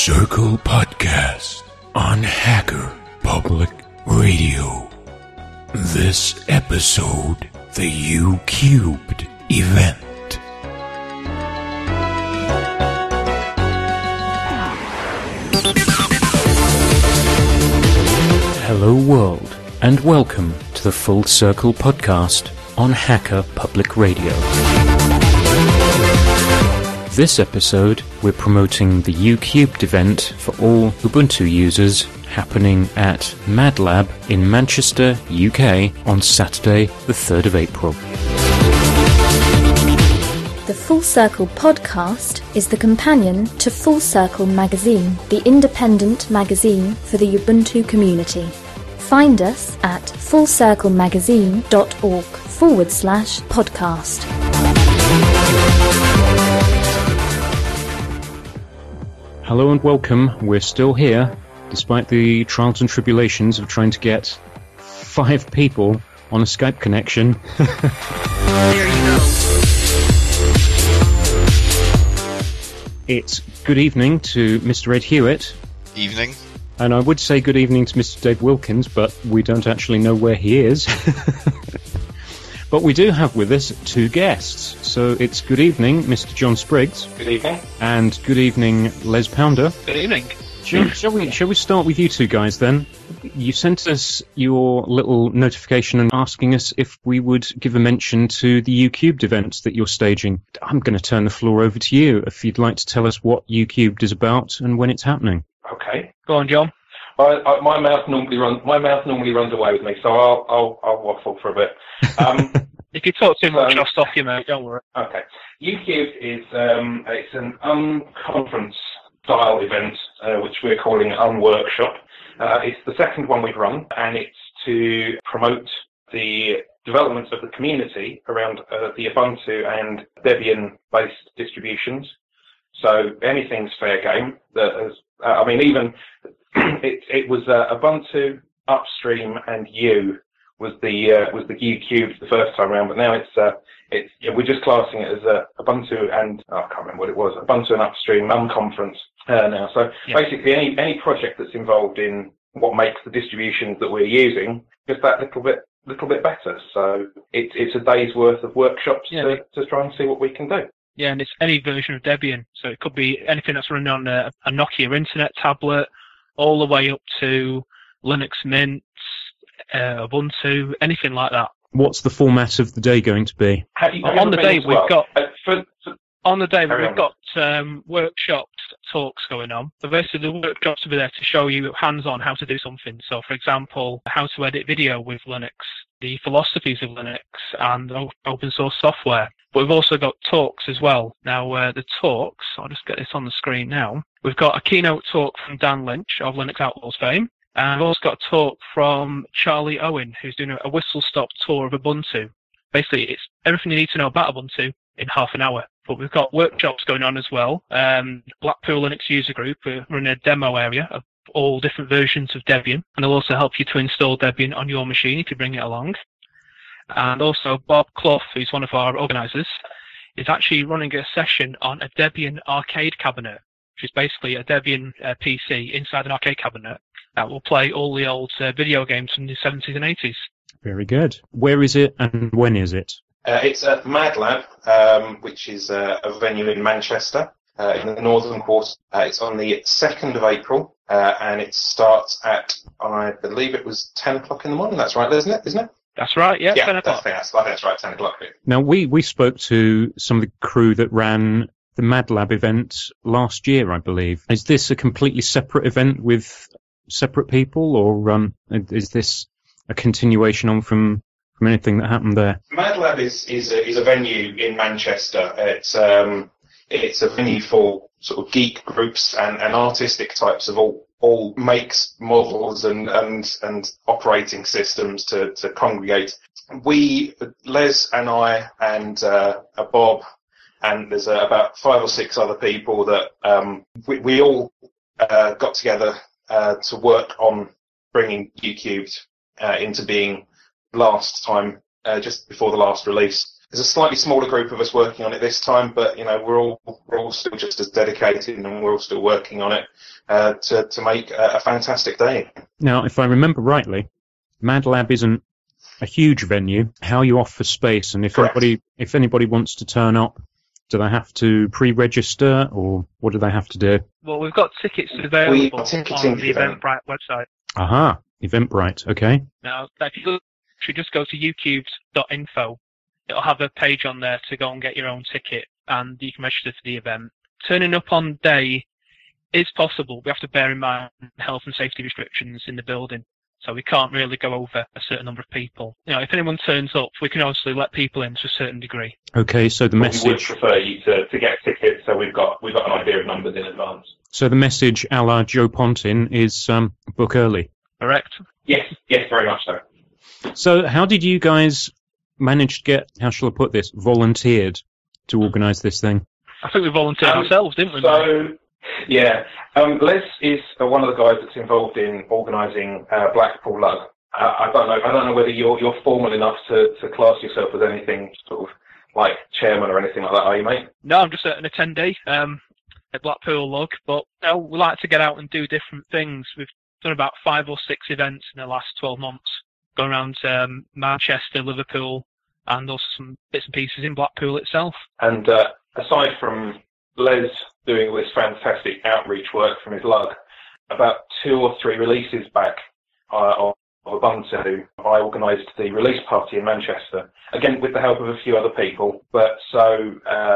Circle Podcast on Hacker Public Radio. This episode, the U-Cubed event. Hello world, and welcome to the Full Circle Podcast on Hacker Public Radio. This episode, we're promoting the U-Cubed event for all Ubuntu users happening at MadLab in Manchester, UK on Saturday the 3rd of April. The Full Circle podcast is the companion to Full Circle magazine, the independent magazine for the Ubuntu community. Find us at fullcirclemagazine.org/podcast. Hello and welcome. We're still here, despite the trials and tribulations of trying to get 5 people on a Skype connection. There you go. It's good evening to Mr. Ed Hewitt. Evening. And I would say good evening to Mr. Dave Wilkins, but we don't actually know where he is. But we do have with us 2 guests. So it's good evening, Mr. John Spriggs. Good evening. And good evening, Les Pounder. Good evening. Shall we start with you two guys then? You sent us your little notification and asking us if we would give a mention to the U-Cubed event that you're staging. I'm going to turn the floor over to you if you'd like to tell us what U-Cubed is about and when it's happening. Okay. Go on, John. My mouth normally runs away with me, so I'll waffle for a bit. If you talk too much, I'll stop you, mate. Don't worry. Okay. U-Cubed is it's an unconference style event, which we're calling Unworkshop. It's the second one we've run, and it's to promote the development of the community around the Ubuntu and Debian-based distributions. So anything's fair game. Even it was Ubuntu, Upstream, and U was the U-Cubed the first time around, but now we're just classing it as Ubuntu and I can't remember what it was. Ubuntu and Upstream unconference now. So basically, any project that's involved in what makes the distributions that we're using just that little bit better. So it's a day's worth of workshops to try and see what we can do. Yeah, and it's any version of Debian. So it could be anything that's running on a Nokia Internet tablet, all the way up to Linux Mint, Ubuntu, anything like that. What's the format of the day going to be? On the day we've got workshops, talks going on. So basically the workshops will be there to show you hands-on how to do something. So for example, how to edit video with Linux, the philosophies of Linux and open source software. But we've also got talks as well. Now the talks, I'll just get this on the screen now. We've got a keynote talk from Dan Lynch of Linux Outlaws fame. And we've also got a talk from Charlie Owen, who's doing a whistle-stop tour of Ubuntu. Basically, it's everything you need to know about Ubuntu in half an hour. But we've got workshops going on as well. Blackpool Linux User Group, we're in a demo area of all different versions of Debian. And they'll also help you to install Debian on your machine if you bring it along. And also Bob Clough, who's one of our organisers, is actually running a session on a Debian arcade cabinet, which is basically a Debian PC inside an arcade cabinet that will play all the old video games from the 70s and 80s. Very good. Where is it and when is it? It's at MadLab, which is a venue in Manchester, in the northern quarter. It's on the 2nd of April, and it starts at, I believe it was 10 o'clock in the morning. That's right, isn't it? That's right, yeah 10 o'clock. I think that's right, 10 o'clock. Now, we spoke to some of the crew that ran the MadLab event last year, I believe. Is this a completely separate event with separate people, or is this a continuation on from anything that happened there? MadLab is a venue in Manchester. It's a venue for sort of geek groups and artistic types of all makes, models and operating systems to congregate. Les and I and Bob, and there's about 5 or 6 other people that we all got together to work on bringing U-Cubed into being last time, just before the last release. There's a slightly smaller group of us working on it this time, but we're all still just as dedicated, and we're all still working on it to make a fantastic day. Now, if I remember rightly, Mad Lab isn't a huge venue. How are you off for space? And if anybody wants to turn up, do they have to pre-register, or what do they have to do? Well, we've got tickets available on the Eventbrite website. Aha, Eventbrite, okay. Now, if you just go to ucubes.info, it'll have a page on there to go and get your own ticket, and you can register for the event. Turning up on day is possible. We have to bear in mind health and safety restrictions in the building, so we can't really go over a certain number of people. If anyone turns up, we can obviously let people in to a certain degree. Okay, so the message... We would prefer you to get tickets, so we've got an idea of numbers in advance. So the message a la Joe Pontin is book early. Correct. Yes, very much so. So how did you guys manage to get, how shall I put this, volunteered to organise this thing? I think we volunteered ourselves, didn't we? So, yeah. Les is one of the guys that's involved in organising Blackpool Lug. I don't know whether you're formal enough to class yourself as anything sort of like chairman or anything like that, are you, mate? No, I'm just an attendee at Blackpool Lug, but we like to get out and do different things. We've done about 5 or 6 events in the last 12 months, going around Manchester, Liverpool, and also some bits and pieces in Blackpool itself. And aside from Les doing all this fantastic outreach work from his lug, about 2 or 3 releases back of Ubuntu, I organised the release party in Manchester, again with the help of a few other people. But so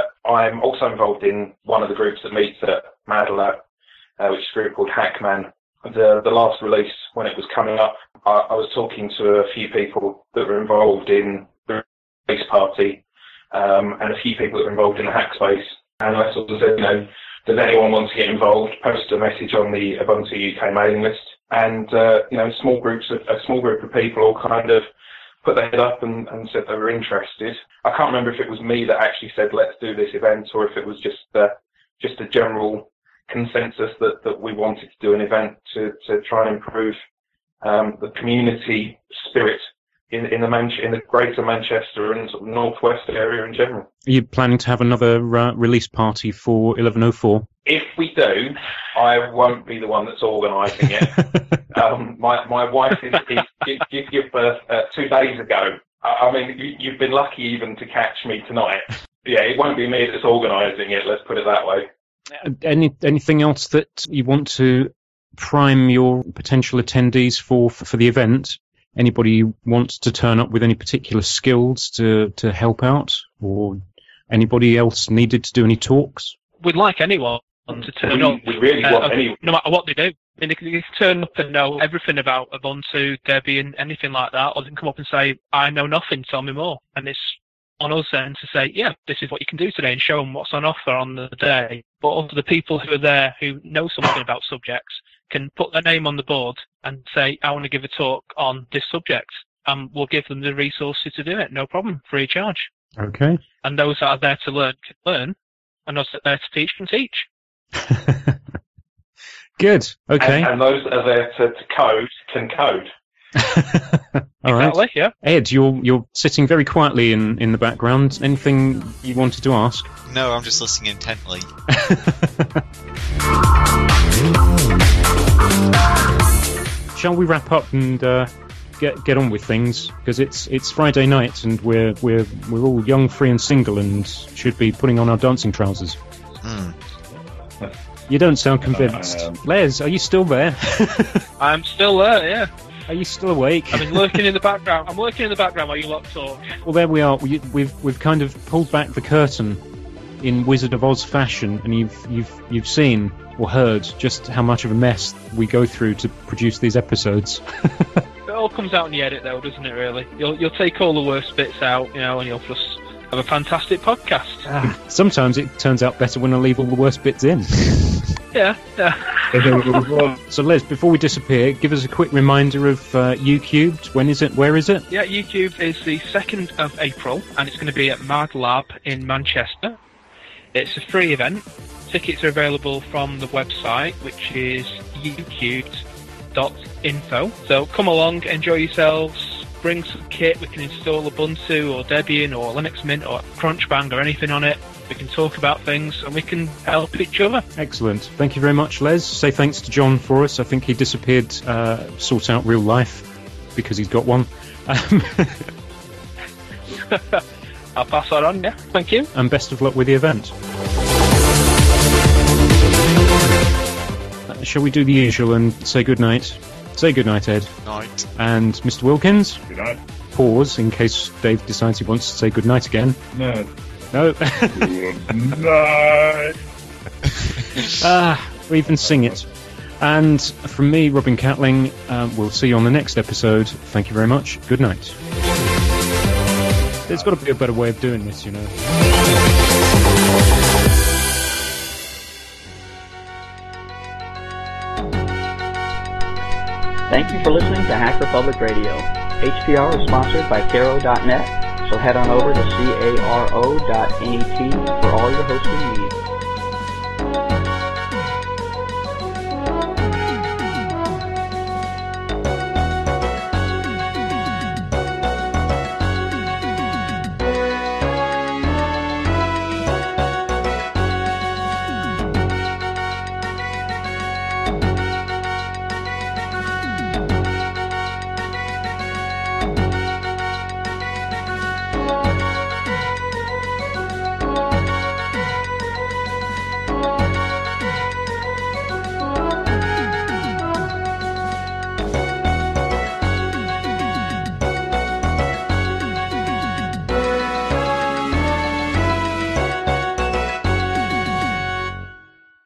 I'm also involved in one of the groups that meets at Mad Lab, which is a group called Hackman. The last release, when it was coming up, I was talking to a few people that were involved in the release party and a few people that were involved in the hackspace. And I sort of said, does anyone want to get involved? Post a message on the Ubuntu UK mailing list. And, a small group of people all kind of put their head up and said they were interested. I can't remember if it was me that actually said, let's do this event, or if it was just a general consensus that we wanted to do an event to try and improve the community spirit in the greater Manchester and sort of northwest area in general. Are you planning to have another release party for 1104? If we do, I won't be the one that's organising it. My wife gave birth 2 days ago. I mean, you've been lucky even to catch me tonight. Yeah, it won't be me that's organising it, let's put it that way. Anything else that you want to prime your potential attendees for the event? Anybody who wants to turn up with any particular skills to help out, or anybody else needed to do any talks? We'd like anyone to turn up. We really want anyone. No matter what they do. I mean, they can turn up and know everything about Ubuntu, Debian, anything like that, or they can come up and say, I know nothing, tell me more. And it's on us then to say, yeah, this is what you can do today, and show them what's on offer on the day. But also the people who are there who know something about subjects can put their name on the board and say, I want to give a talk on this subject, and we'll give them the resources to do it, no problem, free of charge. Okay. And those that are there to learn can learn, and those that are there to teach can teach. Good, okay. And those that are there to code can code. All right. Exactly, yeah. Ed, you're sitting very quietly in the background. Anything you wanted to ask? No, I'm just listening intently. Shall we wrap up and get on with things? Because it's Friday night and we're all young, free, and single, and should be putting on our dancing trousers. You don't sound convinced. Les, are you still there? I'm still there, yeah. Are you still awake? I've been lurking in the background. I'm lurking in the background while you lot talk. Well, there we are. We've kind of pulled back the curtain in Wizard of Oz fashion, and you've seen or heard just how much of a mess we go through to produce these episodes. It all comes out in the edit, though, doesn't it? Really, you'll take all the worst bits out, and you'll just have a fantastic podcast. Sometimes it turns out better when I leave all the worst bits in. Yeah. So Les, before we disappear, give us a quick reminder of UCubed. When is it? Where is it? Yeah, UCubed is the 2nd of April, and it's going to be at Mad Lab in Manchester. It's a free event. Tickets are available from the website, which is ucubed.info. So come along, enjoy yourselves, bring some kit, we can install Ubuntu or Debian or Linux Mint or Crunchbang or anything on it. We can talk about things and we can help each other. Excellent. Thank you very much, Les. Say thanks to John for us. I think he disappeared, sort out real life because he's got one. I'll pass that on, yeah. Thank you. And best of luck with the event. Shall we do the usual and say good night? Say good night, Ed. Night. And Mr. Wilkins? Good night. Pause in case Dave decides he wants to say good night again. No. No? Good night. We even sing it. And from me, Robin Catling, we'll see you on the next episode. Thank you very much. Good night. There's got to be a better way of doing this, you know. Thank you for listening to Hacker Public Radio. HPR is sponsored by Caro.net, so head on over to caro.net for all your hosting needs.